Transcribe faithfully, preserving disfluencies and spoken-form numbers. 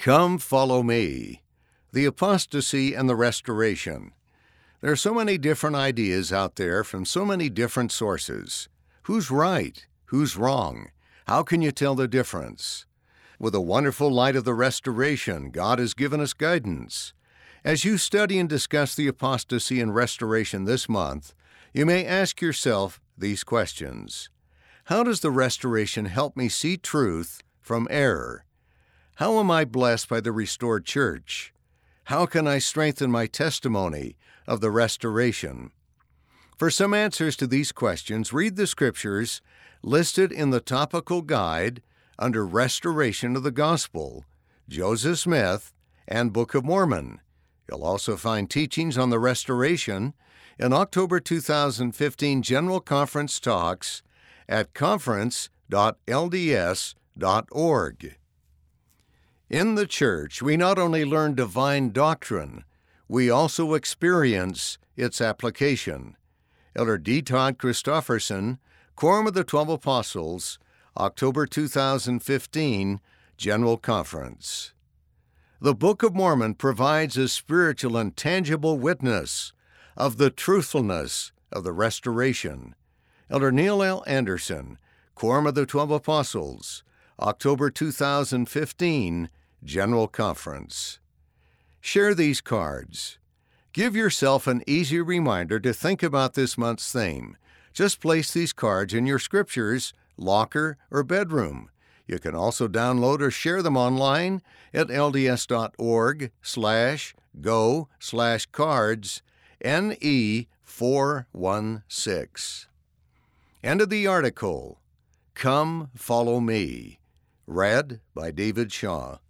Come follow me. The apostasy and the restoration. There are so many different ideas out there from so many different sources. Who's right? Who's wrong? How can you tell the difference? With the wonderful light of the restoration, God has given us guidance. As you study and discuss the apostasy and restoration this month, you may ask yourself these questions. How does the restoration help me see truth from error? How am I blessed by the restored church? How can I strengthen my testimony of the restoration? For some answers to these questions, read the scriptures listed in the topical guide under Restoration of the Gospel, Joseph Smith, and Book of Mormon. You'll also find teachings on the restoration in October two thousand fifteen General Conference talks at conference dot l d s dot org. In the church, we not only learn divine doctrine, we also experience its application. Elder D. Todd Christofferson, Quorum of the Twelve Apostles, October two thousand fifteen, General Conference. The Book of Mormon provides a spiritual and tangible witness of the truthfulness of the restoration. Elder Neil L. Anderson, Quorum of the Twelve Apostles, October two thousand fifteen, General Conference. Share these cards. Give yourself an easy reminder to think about this month's theme. Just place these cards in your scriptures, locker, or bedroom. You can also download or share them online at lds.org slash go slash cards N E four one six. End of the article. Come Follow Me. Read by David Shaw.